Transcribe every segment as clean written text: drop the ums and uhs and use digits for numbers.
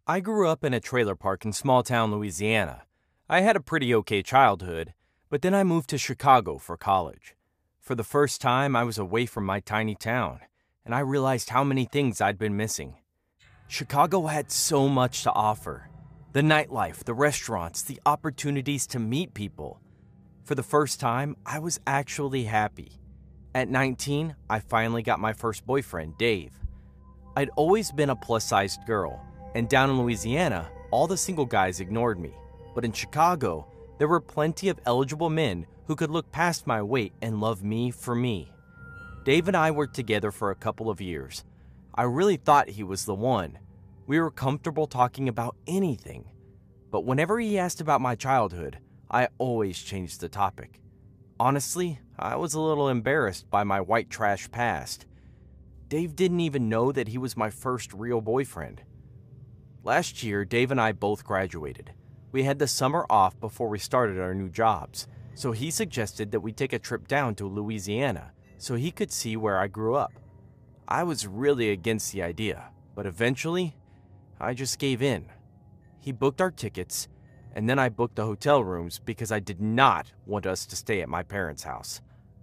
I grew up in a trailer park in small town Louisiana. I had a pretty okay childhood, but then I moved to Chicago for college. For the first time, I was away from my tiny town, and I realized how many things I'd been missing. Chicago had so much to offer: the nightlife, the restaurants, the opportunities to meet people. For the first time, I was actually happy. At 19, I finally got my first boyfriend, Dave. I'd always been a plus-sized girl, and down in Louisiana, all the single guys ignored me. But in Chicago, there were plenty of eligible men who could look past my weight and love me for me. Dave and I were together for a couple of years. I really thought he was the one. We were comfortable talking about anything. But whenever he asked about my childhood, I always changed the topic. Honestly, I was a little embarrassed by my white trash past. Dave didn't even know that he was my first real boyfriend. Last year, Dave and I both graduated. We had the summer off before we started our new jobs, so he suggested that we take a trip down to Louisiana so he could see where I grew up. I was really against the idea, but eventually, I just gave in. He booked our tickets, and then I booked the hotel rooms because I did not want us to stay at my parents' house.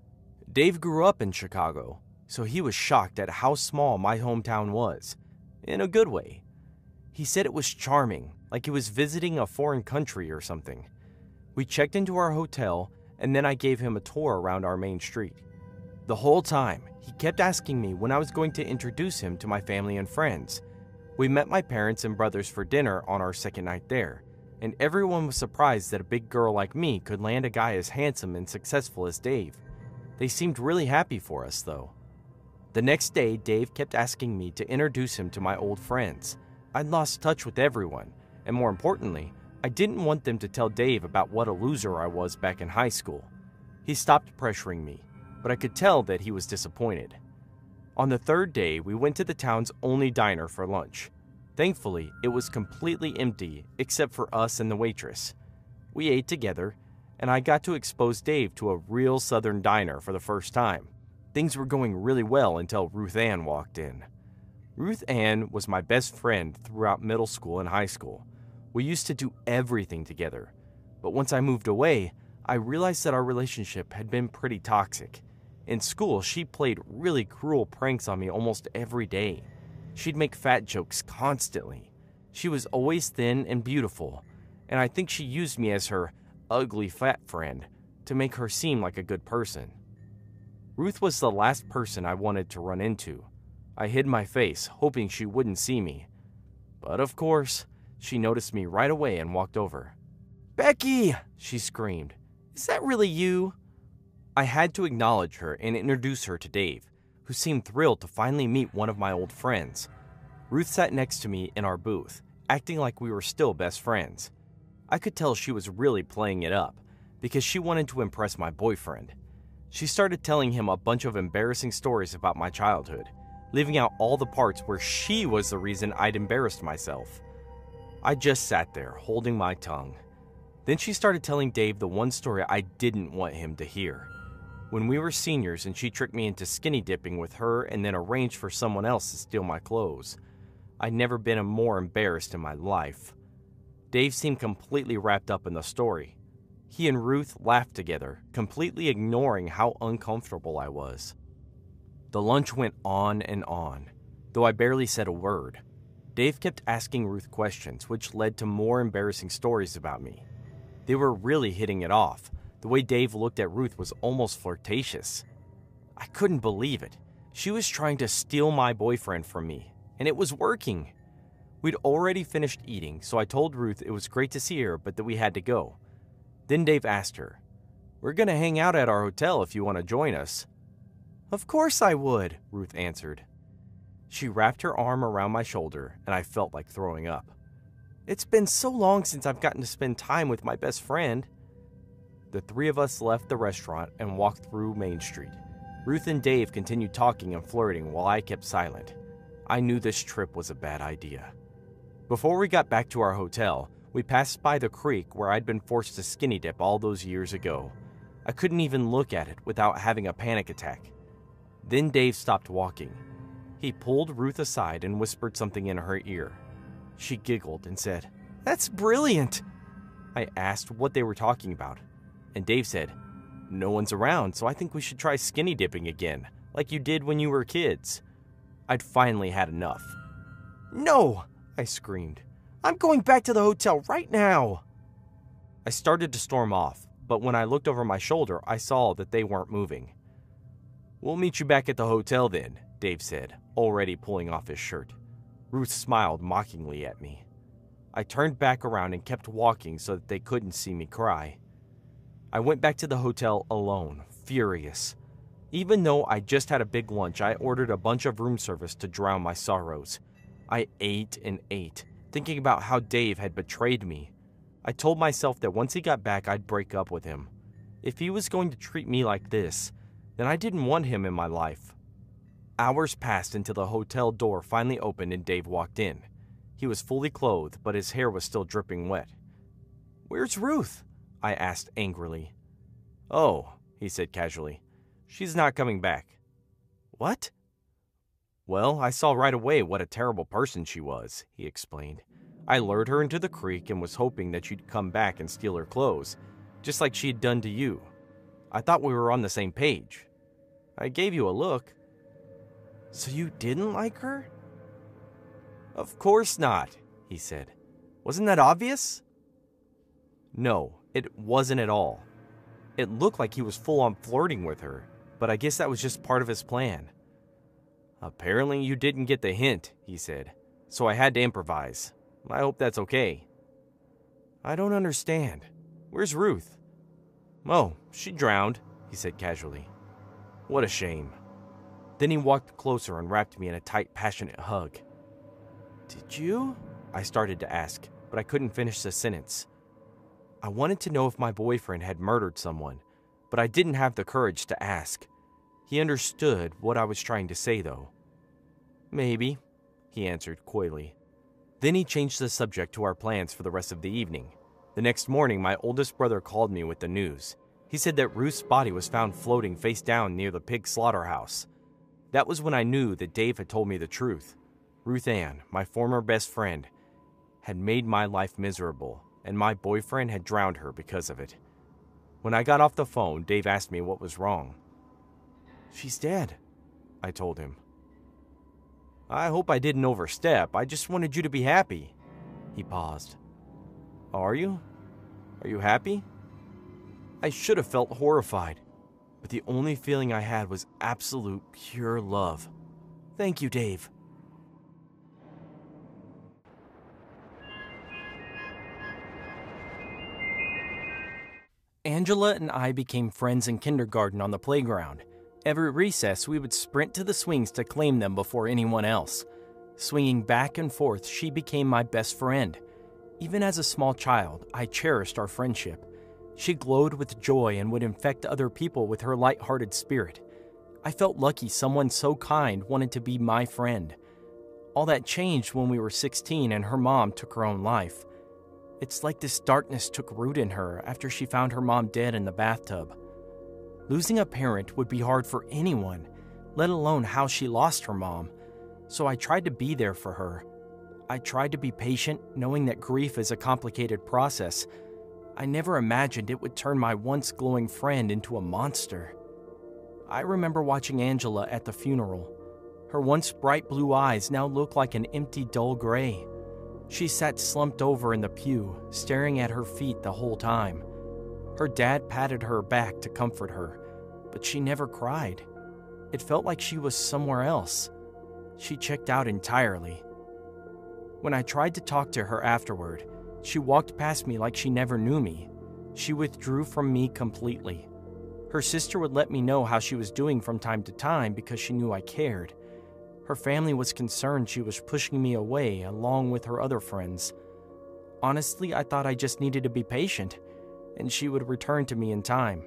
Dave grew up in Chicago, so he was shocked at how small my hometown was, in a good way. He said it was charming, like he was visiting a foreign country or something. We checked into our hotel, and then I gave him a tour around our main street. The whole time, he kept asking me when I was going to introduce him to my family and friends. We met my parents and brothers for dinner on our second night there, and everyone was surprised that a big girl like me could land a guy as handsome and successful as Dave. They seemed really happy for us, though. The next day, Dave kept asking me to introduce him to my old friends. I'd lost touch with everyone, and more importantly, I didn't want them to tell Dave about what a loser I was back in high school. He stopped pressuring me, but I could tell that he was disappointed. On the third day, we went to the town's only diner for lunch. Thankfully, it was completely empty except for us and the waitress. We ate together, and I got to expose Dave to a real southern diner for the first time. Things were going really well until Ruth Ann walked in. Ruth Ann was my best friend throughout middle school and high school. We used to do everything together. But once I moved away, I realized that our relationship had been pretty toxic. In school, she played really cruel pranks on me almost every day. She'd make fat jokes constantly. She was always thin and beautiful, and I think she used me as her ugly fat friend to make her seem like a good person. Ruth was the last person I wanted to run into. I hid my face, hoping she wouldn't see me. But of course, she noticed me right away and walked over. "Becky!" she screamed. "Is that really you?" I had to acknowledge her and introduce her to Dave, who seemed thrilled to finally meet one of my old friends. Ruth sat next to me in our booth, acting like we were still best friends. I could tell she was really playing it up, because she wanted to impress my boyfriend. She started telling him a bunch of embarrassing stories about my childhood, leaving out all the parts where she was the reason I'd embarrassed myself. I just sat there, holding my tongue. Then she started telling Dave the one story I didn't want him to hear. When we were seniors and she tricked me into skinny dipping with her and then arranged for someone else to steal my clothes. I'd never been more embarrassed in my life. Dave seemed completely wrapped up in the story. He and Ruth laughed together, completely ignoring how uncomfortable I was. The lunch went on and on, though I barely said a word. Dave kept asking Ruth questions, which led to more embarrassing stories about me. They were really hitting it off. The way Dave looked at Ruth was almost flirtatious. I couldn't believe it. She was trying to steal my boyfriend from me, and it was working. We'd already finished eating, so I told Ruth it was great to see her, but that we had to go. Then Dave asked her, "We're going to hang out at our hotel if you want to join us." "Of course I would," Ruth answered. She wrapped her arm around my shoulder, and I felt like throwing up. "It's been so long since I've gotten to spend time with my best friend." The three of us left the restaurant and walked through Main Street. Ruth and Dave continued talking and flirting while I kept silent. I knew this trip was a bad idea. Before we got back to our hotel, we passed by the creek where I'd been forced to skinny dip all those years ago. I couldn't even look at it without having a panic attack. Then Dave stopped walking. He pulled Ruth aside and whispered something in her ear. She giggled and said, "That's brilliant." I asked what they were talking about, and Dave said, "No one's around, so I think we should try skinny dipping again, like you did when you were kids." I'd finally had enough. "No!" I screamed. "I'm going back to the hotel right now!" I started to storm off, but when I looked over my shoulder, I saw that they weren't moving. "We'll meet you back at the hotel then," Dave said, already pulling off his shirt. Ruth smiled mockingly at me. I turned back around and kept walking so that they couldn't see me cry. I went back to the hotel alone, furious. Even though I just had a big lunch, I ordered a bunch of room service to drown my sorrows. I ate and ate, thinking about how Dave had betrayed me. I told myself that once he got back, I'd break up with him. If he was going to treat me like this, then I didn't want him in my life. Hours passed until the hotel door finally opened and Dave walked in. He was fully clothed, but his hair was still dripping wet. "Where's Ruth?" I asked angrily. "Oh," he said casually, "she's not coming back." "What?" "Well, I saw right away what a terrible person she was," he explained. "I lured her into the creek and was hoping that she'd come back and steal her clothes, just like she'd done to you. I thought we were on the same page. I gave you a look." "So you didn't like her?" "Of course not," he said. "Wasn't that obvious?" No, it wasn't at all. It looked like he was full on flirting with her, but I guess that was just part of his plan. "Apparently you didn't get the hint," he said, "so I had to improvise. I hope that's okay." "I don't understand. Where's Ruth?" "Oh, she drowned," he said casually. "What a shame." Then he walked closer and wrapped me in a tight, passionate hug. "Did you?" I started to ask, but I couldn't finish the sentence. I wanted to know if my boyfriend had murdered someone, but I didn't have the courage to ask. He understood what I was trying to say, though. "Maybe," he answered coyly. Then he changed the subject to our plans for the rest of the evening. The next morning, my oldest brother called me with the news. He said that Ruth's body was found floating face down near the pig slaughterhouse. That was when I knew that Dave had told me the truth. Ruth Ann, my former best friend, had made my life miserable, and my boyfriend had drowned her because of it. When I got off the phone, Dave asked me what was wrong. "She's dead," I told him. "I hope I didn't overstep. I just wanted you to be happy." He paused. "Are you? Are you happy?" I should have felt horrified, but the only feeling I had was absolute pure love. "Thank you, Dave." Angela and I became friends in kindergarten on the playground. Every recess, we would sprint to the swings to claim them before anyone else. Swinging back and forth, she became my best friend. Even as a small child, I cherished our friendship. She glowed with joy and would infect other people with her light-hearted spirit. I felt lucky someone so kind wanted to be my friend. All that changed when we were 16 and her mom took her own life. It's like this darkness took root in her after she found her mom dead in the bathtub. Losing a parent would be hard for anyone, let alone how she lost her mom. So I tried to be there for her. I tried to be patient, knowing that grief is a complicated process. I never imagined it would turn my once glowing friend into a monster. I remember watching Angela at the funeral. Her once bright blue eyes now looked like an empty, dull gray. She sat slumped over in the pew, staring at her feet the whole time. Her dad patted her back to comfort her, but she never cried. It felt like she was somewhere else. She checked out entirely. When I tried to talk to her afterward, she walked past me like she never knew me. She withdrew from me completely. Her sister would let me know how she was doing from time to time because she knew I cared. Her family was concerned she was pushing me away along with her other friends. Honestly, I thought I just needed to be patient, and she would return to me in time.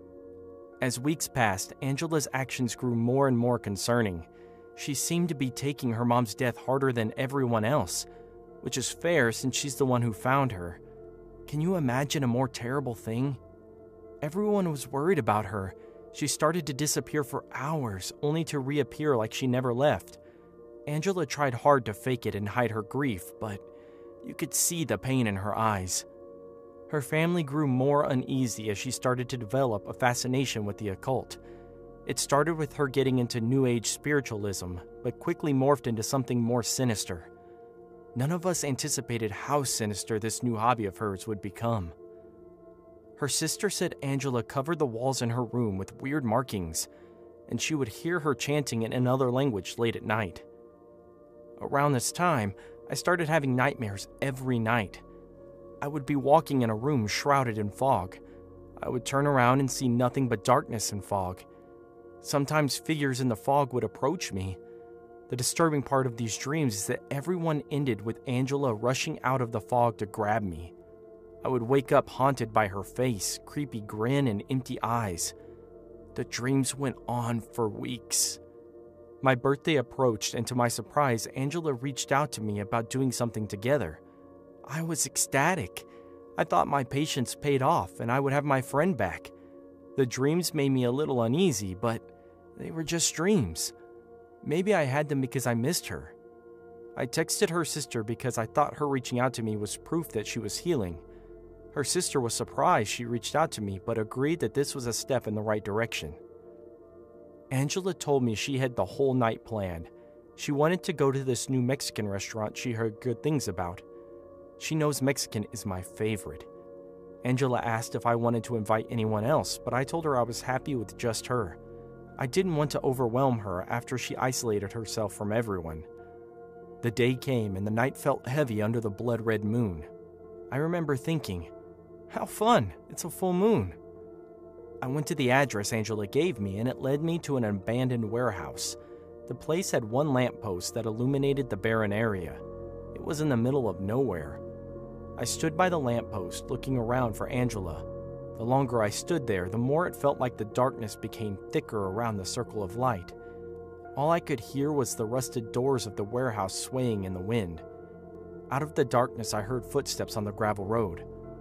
As weeks passed, Angela's actions grew more and more concerning. She seemed to be taking her mom's death harder than everyone else, which is fair since she's the one who found her. Can you imagine a more terrible thing? Everyone was worried about her. She started to disappear for hours, only to reappear like she never left. Angela tried hard to fake it and hide her grief, but You could see the pain in her eyes. Her family grew more uneasy as she started to develop a fascination with the occult. It started with her getting into New Age spiritualism, but quickly morphed into something more sinister. None of us anticipated how sinister this new hobby of hers would become. Her sister said Angela covered the walls in her room with weird markings, and she would hear her chanting in another language late at night. Around this time, I started having nightmares every night. I would be walking in a room shrouded in fog. I would turn around and see nothing but darkness and fog. Sometimes figures in the fog would approach me. The disturbing part of these dreams is that everyone ended with Angela rushing out of the fog to grab me. I would wake up haunted by her face, creepy grin, and empty eyes. The dreams went on for weeks. My birthday approached, and to my surprise, Angela reached out to me about doing something together. I was ecstatic. I thought my patience paid off and I would have my friend back. The dreams made me a little uneasy, but they were just dreams. Maybe I had them because I missed her. I texted her sister because I thought her reaching out to me was proof that she was healing. Her sister was surprised she reached out to me, but agreed that this was a step in the right direction. Angela told me she had the whole night planned. She wanted to go to this new Mexican restaurant she heard good things about. She knows Mexican is my favorite. Angela asked if I wanted to invite anyone else, but I told her I was happy with just her. I didn't want to overwhelm her after she isolated herself from everyone. The day came and the night felt heavy under the blood-red moon. I remember thinking, how fun, it's a full moon. I went to the address Angela gave me and it led me to an abandoned warehouse. The place had one lamppost that illuminated the barren area. It was in the middle of nowhere. I stood by the lamppost looking around for Angela. The longer I stood there, the more it felt like the darkness became thicker around the circle of light. All I could hear was the rusted doors of the warehouse swaying in the wind. Out of the darkness, I heard footsteps on the gravel road.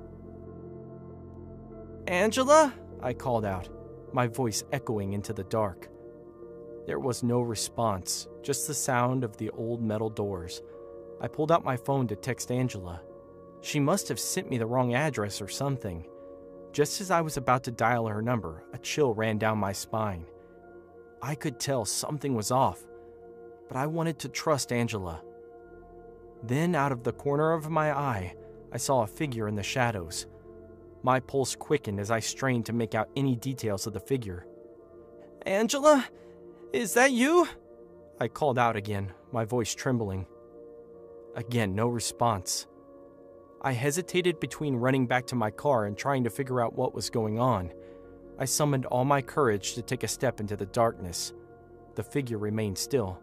"Angela?" I called out, my voice echoing into the dark. There was no response, just the sound of the old metal doors. I pulled out my phone to text Angela. She must have sent me the wrong address or something. Just as I was about to dial her number, a chill ran down my spine. I could tell something was off, but I wanted to trust Angela. Then, out of the corner of my eye, I saw a figure in the shadows. My pulse quickened as I strained to make out any details of the figure. "Angela? Is that you?" I called out again, my voice trembling. Again, no response. I hesitated between running back to my car and trying to figure out what was going on. I summoned all my courage to take a step into the darkness. The figure remained still.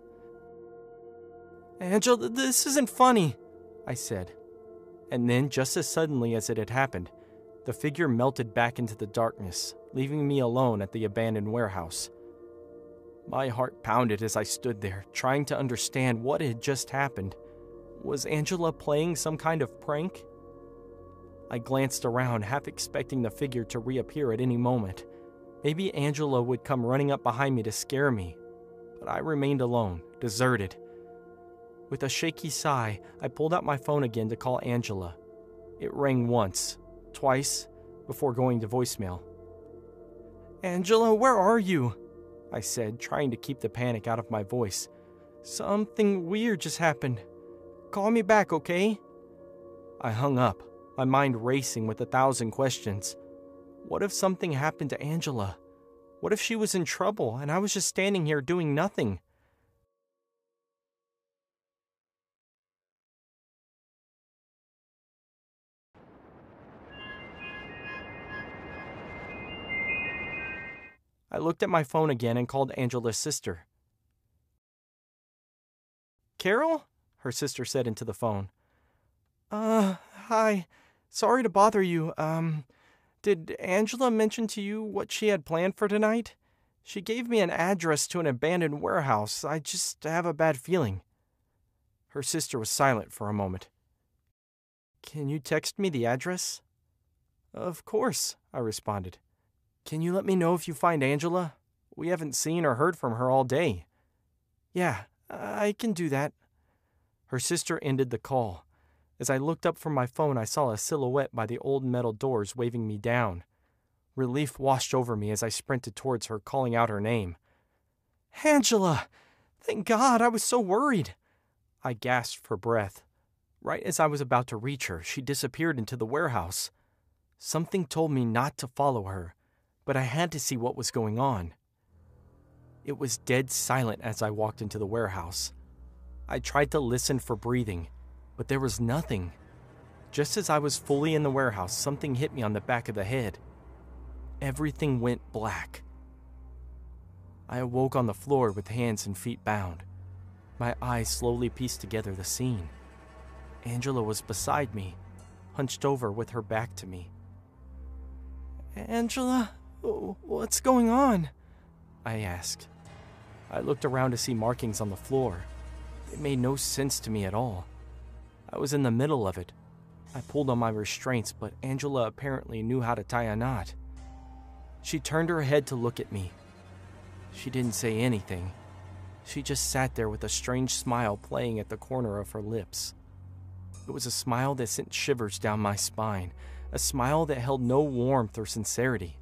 "Angela, this isn't funny," I said. And then, just as suddenly as it had happened, the figure melted back into the darkness, leaving me alone at the abandoned warehouse. My heart pounded as I stood there, trying to understand what had just happened. Was Angela playing some kind of prank? I glanced around, half expecting the figure to reappear at any moment. Maybe Angela would come running up behind me to scare me. But I remained alone, deserted. With a shaky sigh, I pulled out my phone again to call Angela. It rang once, twice, before going to voicemail. "Angela, where are you?" I said, trying to keep the panic out of my voice. "Something weird just happened. Call me back, okay?" I hung up, my mind racing with 1,000 questions. What if something happened to Angela? What if she was in trouble and I was just standing here doing nothing? I looked at my phone again and called Angela's sister. "Carol?" her sister said into the phone. Hi. Sorry to bother you. Did Angela mention to you what she had planned for tonight? She gave me an address to an abandoned warehouse. I just have a bad feeling." Her sister was silent for a moment. "Can you text me the address?" "Of course," I responded. "Can you let me know if you find Angela? We haven't seen or heard from her all day." "Yeah, I can do that." Her sister ended the call. As I looked up from my phone, I saw a silhouette by the old metal doors waving me down. Relief washed over me as I sprinted towards her, calling out her name. "Angela! Thank God, I was so worried." I gasped for breath. Right as I was about to reach her, she disappeared into the warehouse. Something told me not to follow her, but I had to see what was going on. It was dead silent as I walked into the warehouse. I tried to listen for breathing, but there was nothing. Just as I was fully in the warehouse, something hit me on the back of the head. Everything went black. I awoke on the floor with hands and feet bound. My eyes slowly pieced together the scene. Angela was beside me, hunched over with her back to me. "Angela, what's going on?" I asked. I looked around to see markings on the floor. It made no sense to me at all. I was in the middle of it. I pulled on my restraints, but Angela apparently knew how to tie a knot. She turned her head to look at me. She didn't say anything. She just sat there with a strange smile playing at the corner of her lips. It was a smile that sent shivers down my spine, a smile that held no warmth or sincerity.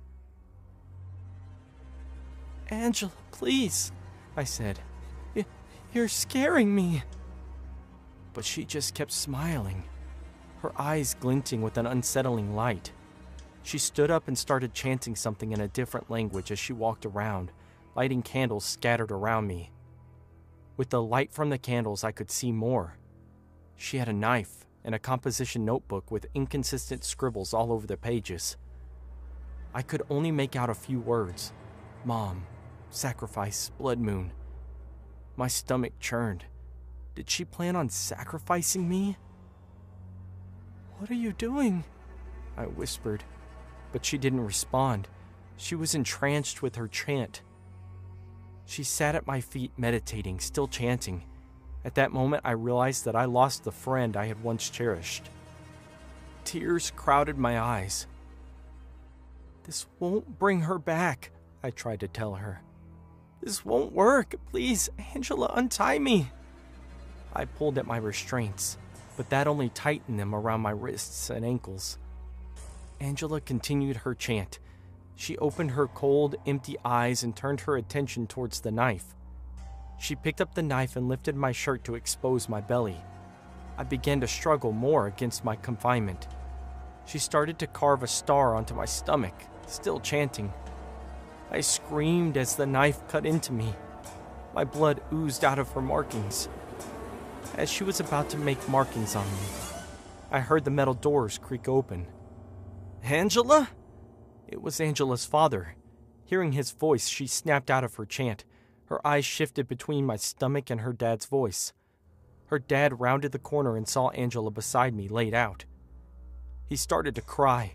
"Angela, please," I said. You're scaring me." But she just kept smiling, her eyes glinting with an unsettling light. She stood up and started chanting something in a different language as she walked around, lighting candles scattered around me. With the light from the candles, I could see more. She had a knife and a composition notebook with inconsistent scribbles all over the pages. I could only make out a few words: Mom, sacrifice, blood moon. My stomach churned. Did she plan on sacrificing me? "What are you doing?" I whispered, but she didn't respond. She was entranced with her chant. She sat at my feet meditating, still chanting. At that moment, I realized that I lost the friend I had once cherished. Tears crowded my eyes. "This won't bring her back," I tried to tell her. "This won't work. Please, Angela, untie me." I pulled at my restraints, but that only tightened them around my wrists and ankles. Angela continued her chant. She opened her cold, empty eyes and turned her attention towards the knife. She picked up the knife and lifted my shirt to expose my belly. I began to struggle more against my confinement. She started to carve a star onto my stomach, still chanting. I screamed as the knife cut into me. My blood oozed out of her markings. As she was about to make markings on me, I heard the metal doors creak open. "Angela?" It was Angela's father. Hearing his voice, she snapped out of her chant. Her eyes shifted between my stomach and her dad's voice. Her dad rounded the corner and saw Angela beside me, laid out. He started to cry.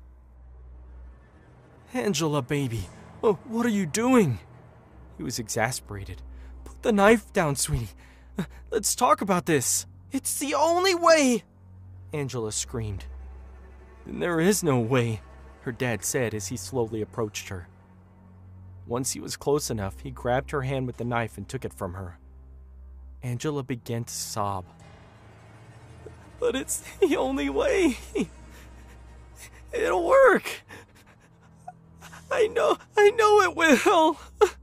"Angela, baby, what are you doing?" He was exasperated. "Put the knife down, sweetie. Let's talk about this." "It's the only way!" Angela screamed. "Then there is no way," her dad said as he slowly approached her. Once he was close enough, he grabbed her hand with the knife and took it from her. Angela began to sob. "But it's the only way. It'll work. I know it will."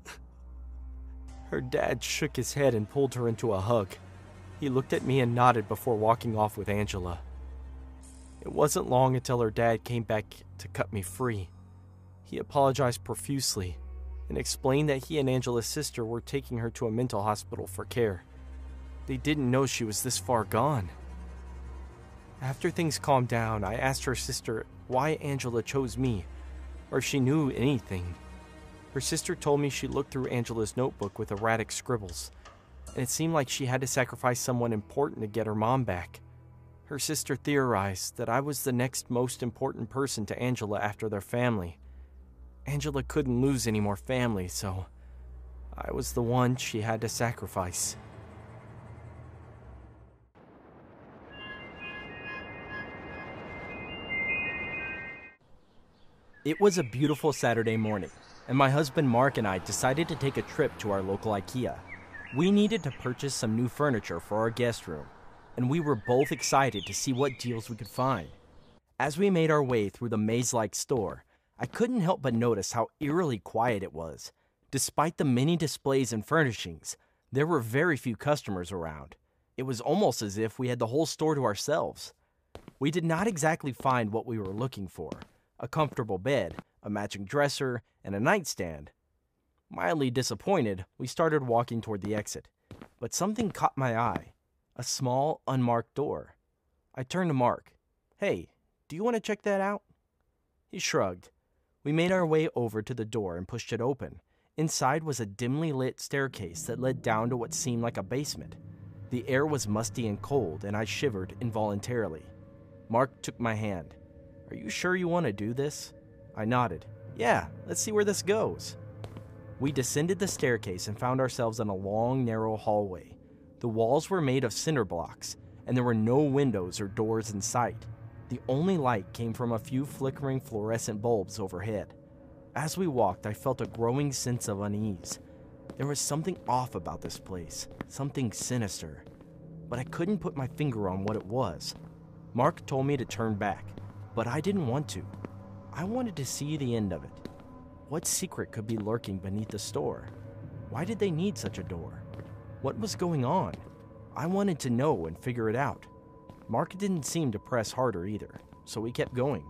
Her dad shook his head and pulled her into a hug. He looked at me and nodded before walking off with Angela. It wasn't long until her dad came back to cut me free. He apologized profusely and explained that he and Angela's sister were taking her to a mental hospital for care. They didn't know she was this far gone. After things calmed down, I asked her sister why Angela chose me, or if she knew anything. Her sister told me she looked through Angela's notebook with erratic scribbles, and it seemed like she had to sacrifice someone important to get her mom back. Her sister theorized that I was the next most important person to Angela after their family. Angela couldn't lose any more family, so I was the one she had to sacrifice. It was a beautiful Saturday morning, and my husband Mark and I decided to take a trip to our local IKEA. We needed to purchase some new furniture for our guest room, and we were both excited to see what deals we could find. As we made our way through the maze-like store, I couldn't help but notice how eerily quiet it was. Despite the many displays and furnishings, there were very few customers around. It was almost as if we had the whole store to ourselves. We did not exactly find what we were looking for: a comfortable bed, a matching dresser, and a nightstand. Mildly disappointed, we started walking toward the exit, but something caught my eye: a small, unmarked door. I turned to Mark. "Hey, do you want to check that out?" He shrugged. We made our way over to the door and pushed it open. Inside was a dimly lit staircase that led down to what seemed like a basement. The air was musty and cold, and I shivered involuntarily. Mark took my hand. "Are you sure you want to do this?" I nodded. "Yeah, let's see where this goes." We descended the staircase and found ourselves in a long, narrow hallway. The walls were made of cinder blocks, and there were no windows or doors in sight. The only light came from a few flickering fluorescent bulbs overhead. As we walked, I felt a growing sense of unease. There was something off about this place, something sinister, but I couldn't put my finger on what it was. Mark told me to turn back, but I didn't want to. I wanted to see the end of it. What secret could be lurking beneath the store? Why did they need such a door? What was going on? I wanted to know and figure it out. Mark didn't seem to press harder either, so we kept going.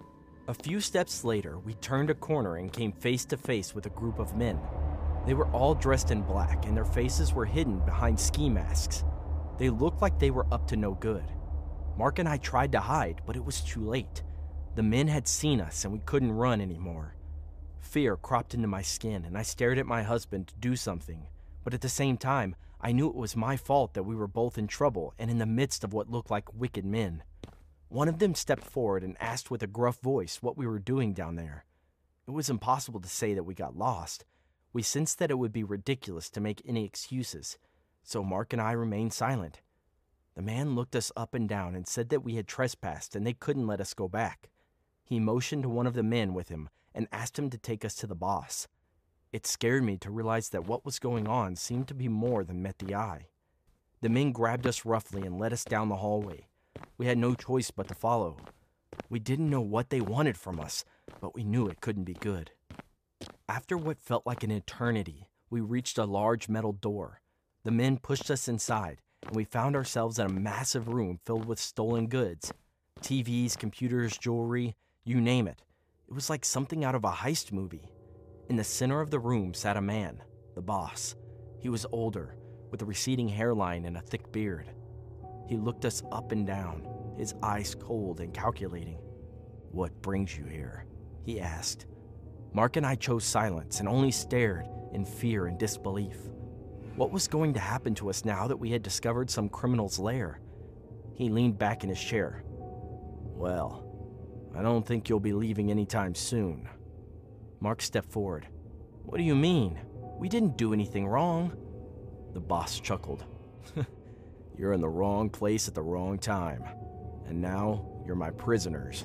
A few steps later, we turned a corner and came face to face with a group of men. They were all dressed in black, and their faces were hidden behind ski masks. They looked like they were up to no good. Mark and I tried to hide, but it was too late. The men had seen us, and we couldn't run anymore. Fear cropped into my skin, and I stared at my husband to do something, but at the same time, I knew it was my fault that we were both in trouble and in the midst of what looked like wicked men. One of them stepped forward and asked with a gruff voice what we were doing down there. It was impossible to say that we got lost. We sensed that it would be ridiculous to make any excuses, so Mark and I remained silent. The man looked us up and down and said that we had trespassed and they couldn't let us go back. He motioned to one of the men with him and asked him to take us to the boss. It scared me to realize that what was going on seemed to be more than met the eye. The men grabbed us roughly and led us down the hallway. We had no choice but to follow. We didn't know what they wanted from us, but we knew it couldn't be good. After what felt like an eternity, we reached a large metal door. The men pushed us inside, and we found ourselves in a massive room filled with stolen goods. TVs, computers, jewelry, you name it. It was like something out of a heist movie. In the center of the room sat a man, the boss. He was older, with a receding hairline and a thick beard. He looked us up and down, his eyes cold and calculating. "What brings you here?" he asked. Mark and I chose silence and only stared in fear and disbelief. What was going to happen to us now that we had discovered some criminal's lair? He leaned back in his chair. "Well, I don't think you'll be leaving anytime soon." Mark stepped forward. "What do you mean? We didn't do anything wrong." The boss chuckled. "You're in the wrong place at the wrong time, and now you're my prisoners."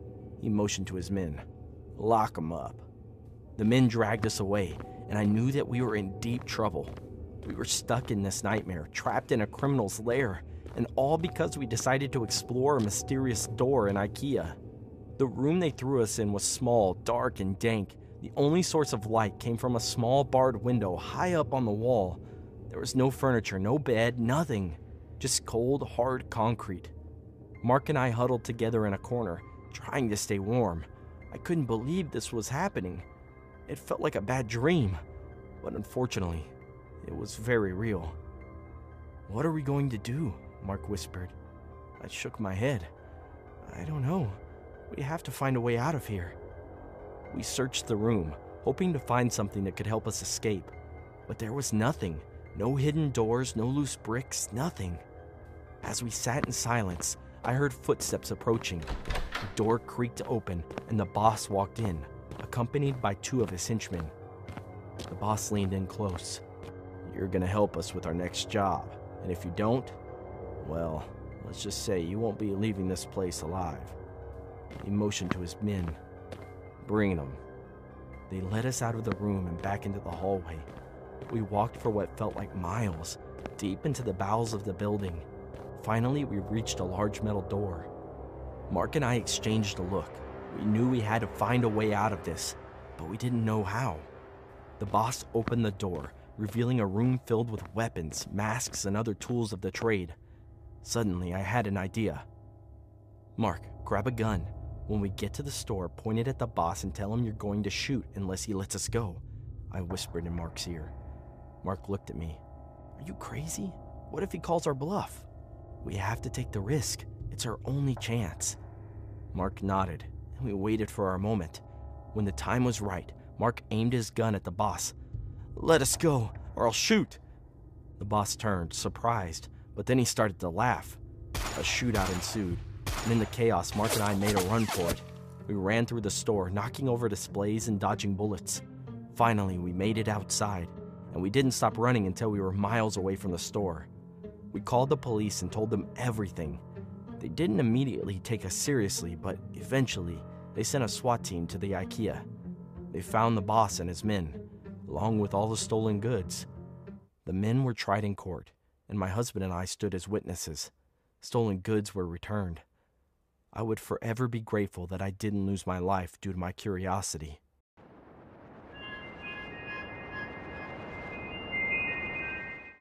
He motioned to his men. "Lock them up." The men dragged us away, and I knew that we were in deep trouble. We were stuck in this nightmare, trapped in a criminal's lair, and all because we decided to explore a mysterious door in IKEA. The room they threw us in was small, dark, and dank. The only source of light came from a small barred window high up on the wall. There was no furniture, no bed, nothing. Just cold, hard concrete. Mark and I huddled together in a corner, trying to stay warm. I couldn't believe this was happening. It felt like a bad dream, but unfortunately, it was very real. "What are we going to do?" Mark whispered. I shook my head. "I don't know. We have to find a way out of here." We searched the room, hoping to find something that could help us escape. But there was nothing. No hidden doors, no loose bricks, nothing. As we sat in silence, I heard footsteps approaching. The door creaked open, and the boss walked in, accompanied by two of his henchmen. The boss leaned in close. "You're gonna help us with our next job, and if you don't, well, let's just say you won't be leaving this place alive." He motioned to his men. "Bring them." They led us out of the room and back into the hallway. We walked for what felt like miles, deep into the bowels of the building. Finally, we reached a large metal door. Mark and I exchanged a look. We knew we had to find a way out of this, but we didn't know how. The boss opened the door, revealing a room filled with weapons, masks, and other tools of the trade. Suddenly, I had an idea. Mark, grab a gun. When we get to the store, point it at the boss and tell him you're going to shoot unless he lets us go, I whispered in Mark's ear. Mark looked at me. Are you crazy? What if he calls our bluff? We have to take the risk. It's our only chance. Mark nodded, and we waited for our moment. When the time was right, Mark aimed his gun at the boss. Let us go, or I'll shoot. The boss turned, surprised, but then he started to laugh. A shootout ensued, and in the chaos, Mark and I made a run for it. We ran through the store, knocking over displays and dodging bullets. Finally, we made it outside, and we didn't stop running until we were miles away from the store. We called the police and told them everything. They didn't immediately take us seriously, but eventually, they sent a SWAT team to the IKEA. They found the boss and his men, along with all the stolen goods. The men were tried in court, and my husband and I stood as witnesses. Stolen goods were returned. I would forever be grateful that I didn't lose my life due to my curiosity.